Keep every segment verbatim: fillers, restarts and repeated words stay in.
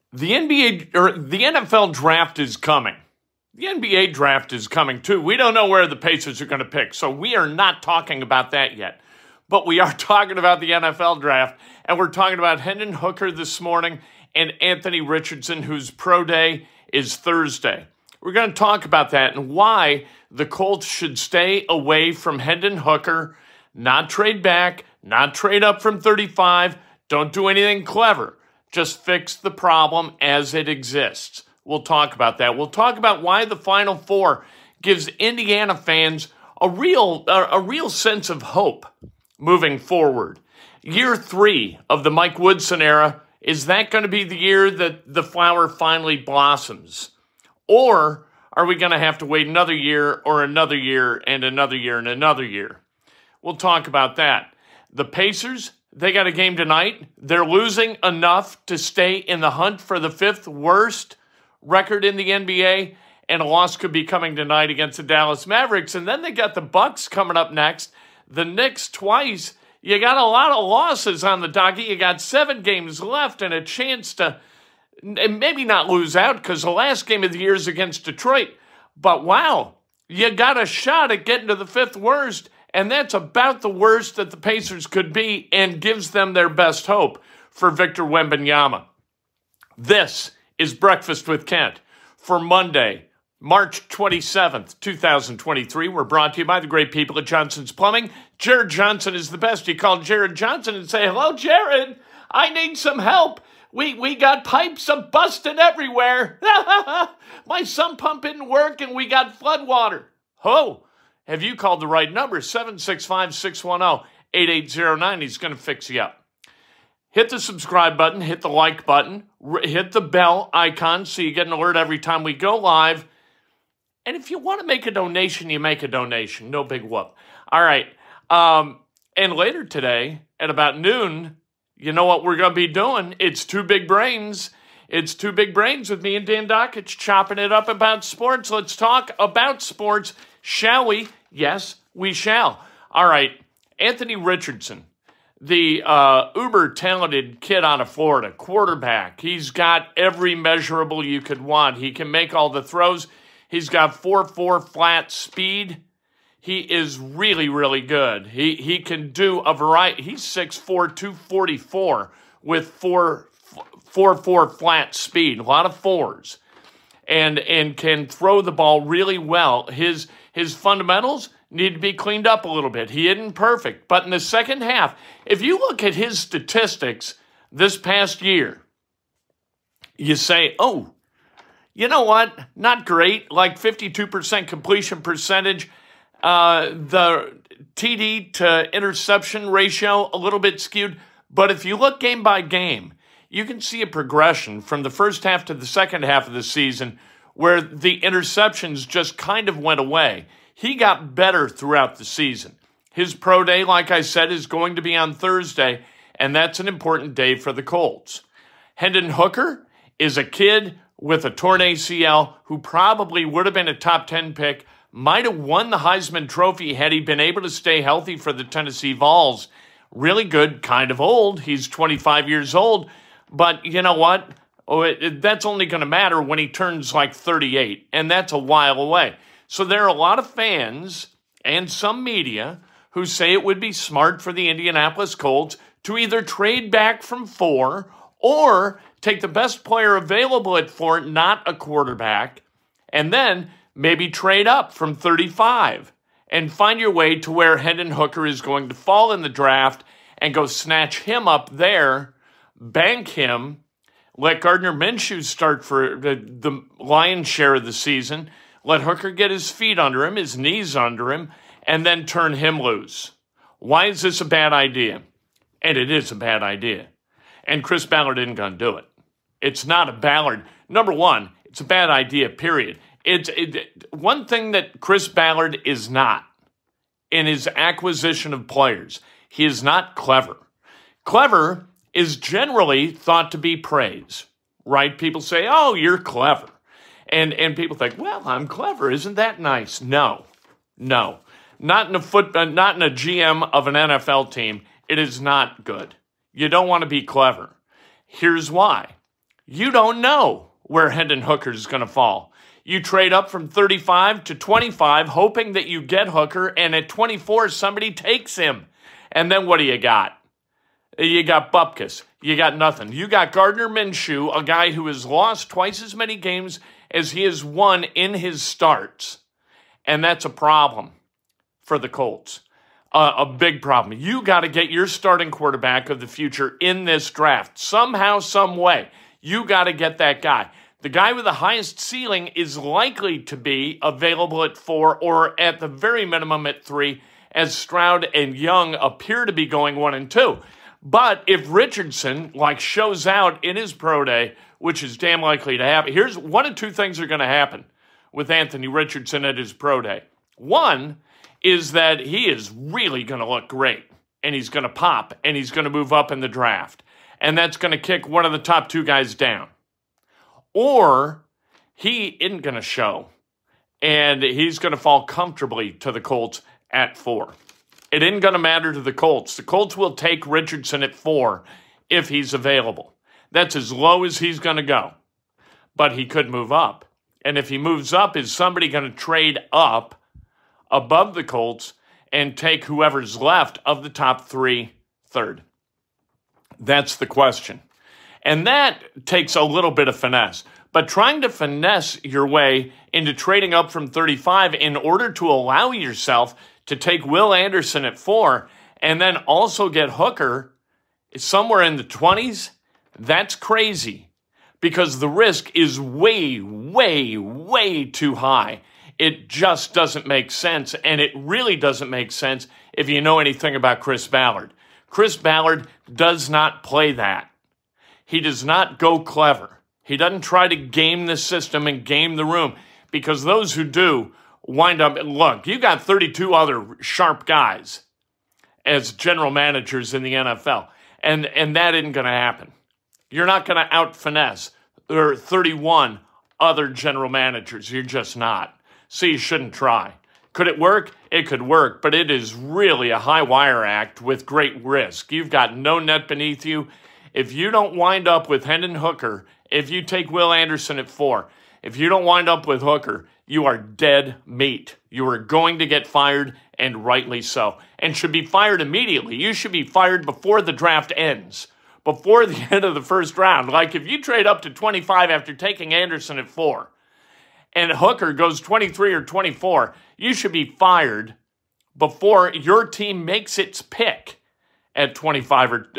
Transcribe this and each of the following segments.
The N B A or the N F L draft is coming. The N B A draft is coming too. We don't know where the Pacers are going to pick, so we are not talking about that yet. But we are talking about the N F L draft, and we're talking about Hendon Hooker this morning and Anthony Richardson, whose pro day is Thursday. We're going to talk about that and why the Colts should stay away from Hendon Hooker, not trade back, not trade up from thirty-five, don't do anything clever. Just fix the problem as it exists. We'll talk about that. We'll talk about why the Final Four gives Indiana fans a real, a, a real sense of hope moving forward. Year three of the Mike Woodson era, is that going to be the year that the flower finally blossoms? Or are we going to have to wait another year or another year and another year and another year? We'll talk about that. The Pacers, they got a game tonight. They're losing enough to stay in the hunt for the fifth worst record in the N B A, and a loss could be coming tonight against the Dallas Mavericks. And then they got the Bucks coming up next. The Knicks twice. You got a lot of losses on the docket. You got seven games left and a chance to maybe not lose out because the last game of the year is against Detroit. But wow, you got a shot at getting to the fifth worst. And that's about the worst that the Pacers could be and gives them their best hope for Victor Wembanyama. This is Breakfast with Kent for Monday, March twenty-seventh, two thousand twenty-three. We're brought to you by the great people at Johnson's Plumbing. Jared Johnson is the best. You call Jared Johnson and say, hello, Jared, I need some help. We we got pipes a busting everywhere. My sump pump didn't work and we got flood water. Oh, have you called the right number? seven six five, six one zero, eight eight zero nine. He's going to fix you up. Hit the subscribe button. Hit the like button. Hit the bell icon so you get an alert every time we go live. And if you want to make a donation, you make a donation. No big whoop. All right. Um, and later today at about noon, you know what we're going to be doing? It's Two Big Brains. It's Two Big Brains with me and Dan Dockich chopping it up about sports. Let's talk about sports, shall we? Yes, we shall. All right, Anthony Richardson, the uh, uber-talented kid out of Florida, quarterback. He's got every measurable you could want. He can make all the throws. He's got four four flat speed. He is really, really good. He he can do a variety. He's six four, two forty-four with four four four flat speed. A lot of fours. And and can throw the ball really well. His his fundamentals need to be cleaned up a little bit. He isn't perfect. But in the second half, if you look at his statistics this past year, you say, oh, you know what? Not great. Like fifty-two percent completion percentage. Uh, the T D to interception ratio, a little bit skewed. But if you look game by game, you can see a progression from the first half to the second half of the season where the interceptions just kind of went away. He got better throughout the season. His pro day, like I said, is going to be on Thursday, and that's an important day for the Colts. Hendon Hooker is a kid with a torn A C L who probably would have been a top ten pick, might have won the Heisman Trophy had he been able to stay healthy for the Tennessee Vols. Really good, kind of old. He's twenty-five years old. But you know what? Oh, it, it, that's only going to matter when he turns like thirty-eight, and that's a while away. So there are a lot of fans and some media who say it would be smart for the Indianapolis Colts to either trade back from four or take the best player available at four, not a quarterback, and then maybe trade up from thirty-five and find your way to where Hendon Hooker is going to fall in the draft and go snatch him up there, bank him, let Gardner Minshew start for the, the lion's share of the season, let Hooker get his feet under him, his knees under him, and then turn him loose. Why is this a bad idea? And it is a bad idea. And Chris Ballard isn't going to do it. It's not a Ballard. Number one, it's a bad idea, period. It's it, one thing that Chris Ballard is not in his acquisition of players. He is not clever. Clever is generally thought to be praise, right? People say, oh, you're clever. And and people think, well, I'm clever. Isn't that nice? No, no. Not in a foot, uh, not in a G M of an N F L team. It is not good. You don't want to be clever. Here's why. You don't know where Hendon Hooker is going to fall. You trade up from thirty-five to twenty-five, hoping that you get Hooker, and at twenty-four, somebody takes him. And then what do you got? You got Bupkis. You got nothing. You got Gardner Minshew, a guy who has lost twice as many games as he has won in his starts. And that's a problem for the Colts. Uh, a big problem. You got to get your starting quarterback of the future in this draft. Somehow, some way. You got to get that guy. The guy with the highest ceiling is likely to be available at four or at the very minimum at three, as Stroud and Young appear to be going one and two. But if Richardson, like, shows out in his pro day, which is damn likely to happen, here's one of two things are going to happen with Anthony Richardson at his pro day. One is that he is really going to look great, and he's going to pop, and he's going to move up in the draft. And that's going to kick one of the top two guys down. Or he isn't going to show, and he's going to fall comfortably to the Colts at four. It isn't going to matter to the Colts. The Colts will take Richardson at four if he's available. That's as low as he's going to go. But he could move up. And if he moves up, is somebody going to trade up above the Colts and take whoever's left of the top three third? That's the question. And that takes a little bit of finesse. But trying to finesse your way into trading up from thirty-five in order to allow yourself to take Will Anderson at four and then also get Hooker somewhere in the twenties, that's crazy. Because the risk is way, way, way too high. It just doesn't make sense. And it really doesn't make sense if you know anything about Chris Ballard. Chris Ballard does not play that. He does not go clever. He doesn't try to game the system and game the room, because those who do wind up, look, you got thirty-two other sharp guys as general managers in the N F L, and, and that isn't going to happen. You're not going to out-finesse. There are thirty-one other general managers. You're just not. So you shouldn't try. Could it work? It could work, but it is really a high-wire act with great risk. You've got no net beneath you. If you don't wind up with Hendon Hooker, if you take Will Anderson at four, if you don't wind up with Hooker, you are dead meat. You are going to get fired, and rightly so, and should be fired immediately. You should be fired before the draft ends, before the end of the first round. Like if you trade up to twenty-five after taking Anderson at four, and Hooker goes twenty-three or twenty-four, you should be fired before your team makes its pick at twenty-five. Or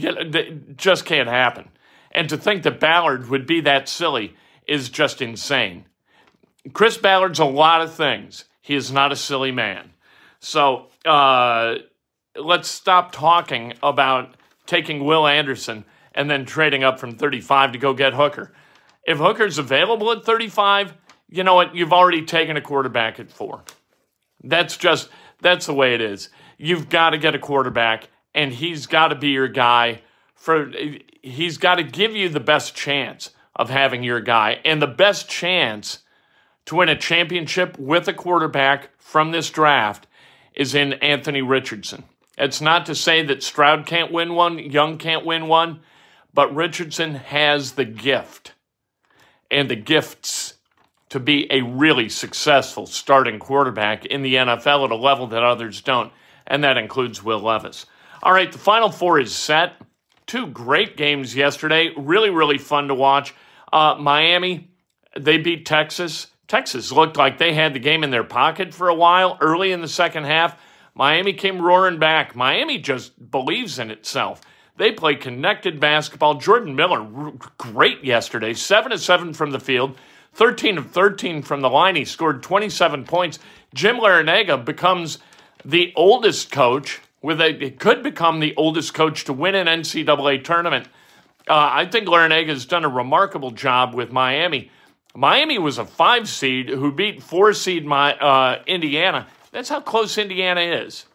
it just can't happen. And to think that Ballard would be that silly is just insane. Chris Ballard's a lot of things. He is not a silly man. So uh, let's stop talking about taking Will Anderson and then trading up from thirty-five to go get Hooker. If Hooker's available at thirty-five, you know what? You've already taken a quarterback at four. That's just, that's the way it is. You've got to get a quarterback, and he's got to be your guy. For he's got to give you the best chance of having your guy. And the best chance to win a championship with a quarterback from this draft is in Anthony Richardson. It's not to say that Stroud can't win one, Young can't win one, but Richardson has the gift and the gifts to be a really successful starting quarterback in the N F L at a level that others don't, and that includes Will Levis. All right, the Final Four is set. Two great games yesterday. Really, really fun to watch. Uh, Miami, they beat Texas. Texas looked like they had the game in their pocket for a while early in the second half. Miami came roaring back. Miami just believes in itself. They play connected basketball. Jordan Miller, great yesterday. seven of seven from the field. thirteen of thirteen from the line. He scored twenty-seven points. Jim Larinaga becomes the oldest coach. With a, it could become the oldest coach to win an N C double A tournament. Uh, I think Larinaga has done a remarkable job with Miami. Miami was a five seed who beat four seed my, uh, Indiana. That's how close Indiana is.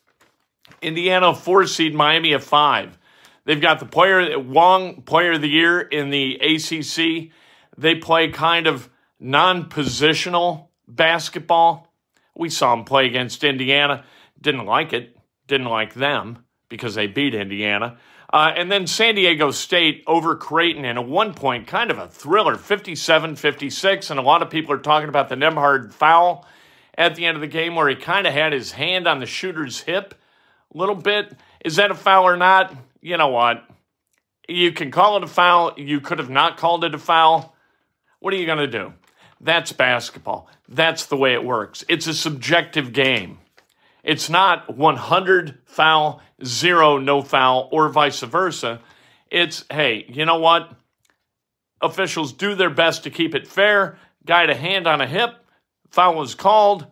Indiana four seed, Miami a five. They've got the player Wong Player of the Year in the A C C. They play kind of non-positional basketball. We saw them play against Indiana. Didn't like it. Didn't like them because they beat Indiana. Uh, and then San Diego State over Creighton in a one-point, kind of a thriller, fifty-seven fifty-six. And a lot of people are talking about the Nembhard foul at the end of the game where he kind of had his hand on the shooter's hip a little bit. Is that a foul or not? You know what? You can call it a foul. You could have not called it a foul. What are you going to do? That's basketball. That's the way it works. It's a subjective game. It's not one hundred foul, zero no foul, or vice versa. It's, hey, you know what? Officials do their best to keep it fair. Guy had a hand on a hip. Foul was called.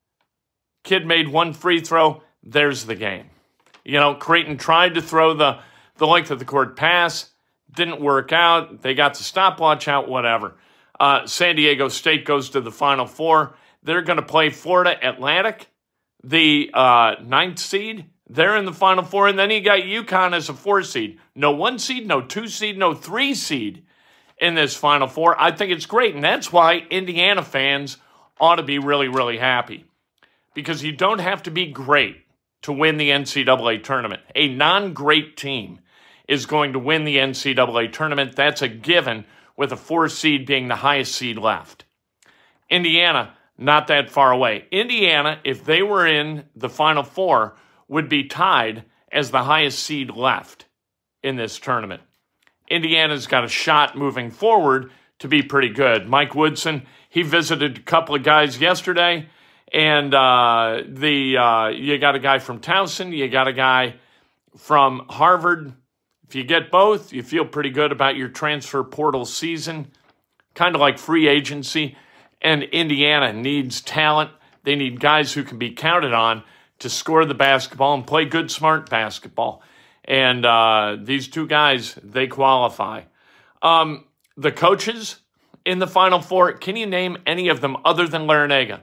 Kid made one free throw. There's the game. You know, Creighton tried to throw the, the length of the court pass. Didn't work out. They got the stopwatch out, whatever. Uh, San Diego State goes to the Final Four. They're going to play Florida Atlantic, the uh, ninth seed. They're in the Final Four. And then you got UConn as a four seed. No one seed, no two seed, no three seed in this Final Four. I think it's great. And that's why Indiana fans ought to be really, really happy. Because you don't have to be great to win the N C double A tournament. A non-great team is going to win the N C double A tournament. That's a given, with a four seed being the highest seed left. Indiana, not that far away. Indiana, if they were in the Final Four, would be tied as the highest seed left in this tournament. Indiana's got a shot moving forward to be pretty good. Mike Woodson, he visited a couple of guys yesterday, and uh, the uh, you got a guy from Towson, you got a guy from Harvard. If you get both, you feel pretty good about your transfer portal season, kind of like free agency. And Indiana needs talent. They need guys who can be counted on to score the basketball and play good, smart basketball. And uh, these two guys, they qualify. Um, the coaches in the Final Four, can you name any of them other than Larrañaga?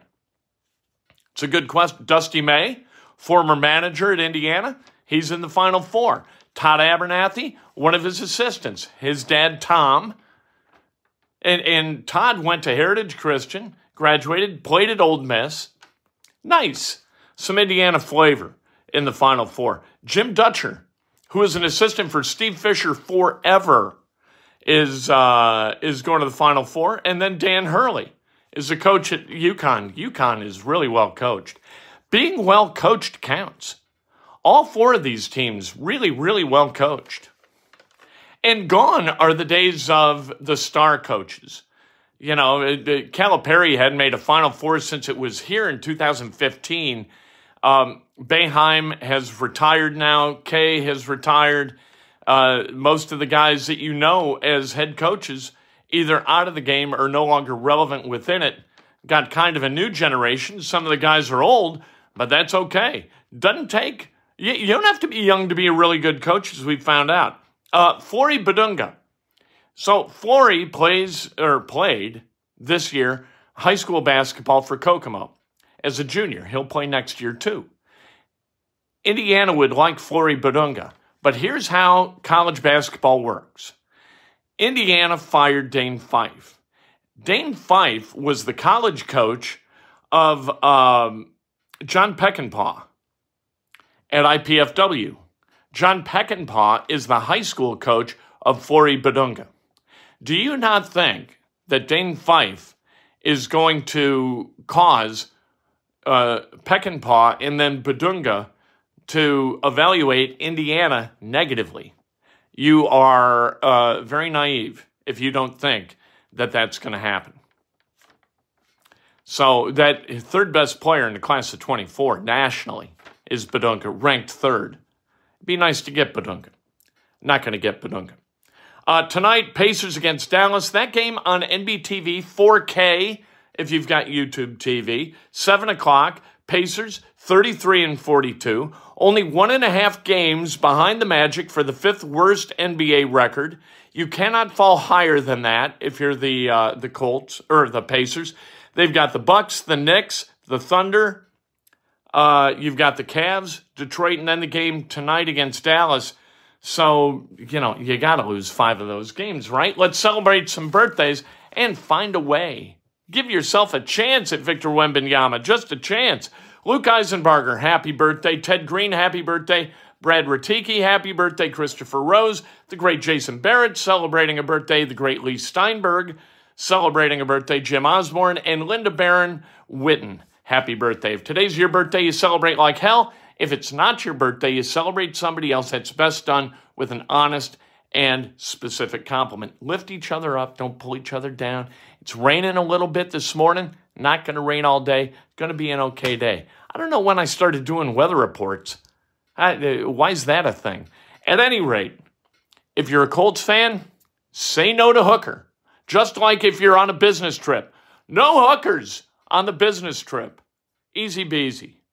It's a good question. Dusty May, former manager at Indiana, he's in the Final Four. Todd Abernathy, one of his assistants, his dad, Tom. And, and Todd went to Heritage Christian, graduated, played at Ole Miss. Nice. Some Indiana flavor in the Final Four. Jim Dutcher, who was an assistant for Steve Fisher forever, is, uh, is going to the Final Four. And then Dan Hurley is a coach at UConn. UConn is really well coached. Being well coached counts. All four of these teams really, really well coached. And gone are the days of the star coaches. You know, Calipari hadn't made a Final Four since it was here in two thousand fifteen. Um, Boeheim has retired now. Kay has retired. Uh, most of the guys that you know as head coaches, either out of the game or no longer relevant within it, got kind of a new generation. Some of the guys are old, but that's okay. Doesn't take... You, you don't have to be young to be a really good coach, as we found out. Uh, Flory Badunga. So Flory plays, or played this year, high school basketball for Kokomo. As a junior, he'll play next year too. Indiana would like Flory Badunga, but here's how college basketball works. Indiana fired Dane Fife. Dane Fife was the college coach of um, John Peckinpah at I P F W. John Peckinpah is the high school coach of Flory Badunga. Do you not think that Dane Fife is going to cause uh, Peckinpah and then Badunga to evaluate Indiana negatively? You are uh, very naive if you don't think that that's going to happen. So that third best player in the class of twenty-four nationally is Badunga, ranked third. It'd be nice to get Badunga. Not going to get Badunga. Uh, tonight, Pacers against Dallas. That game on N B T V, four K, if you've got YouTube T V. seven o'clock, Pacers, thirty-three and forty-two. Only one and a half games behind the Magic for the fifth worst N B A record. You cannot fall higher than that if you're the uh, the Colts, or the Pacers. They've got the Bucks, the Knicks, the Thunder. Uh, you've got the Cavs, Detroit, and then the game tonight against Dallas. So, you know, you got to lose five of those games, right? Let's celebrate some birthdays and find a way. Give yourself a chance at Victor Wembanyama, just a chance. Luke Eisenbarger, happy birthday. Ted Green, happy birthday. Brad Raticki, happy birthday. Christopher Rose, the great Jason Barrett, celebrating a birthday. The great Lee Steinberg, celebrating a birthday. Jim Osborne, and Linda Barron Witten, happy birthday. If today's your birthday, you celebrate like hell. If it's not your birthday, you celebrate somebody else. That's best done with an honest and specific compliment. Lift each other up. Don't pull each other down. It's raining a little bit this morning. Not going to rain all day. Going to be an okay day. I don't know when I started doing weather reports. I, uh, why is that a thing? At any rate, if you're a Colts fan, say no to hooker. Just like if you're on a business trip. No hookers on the business trip. Easy beasy.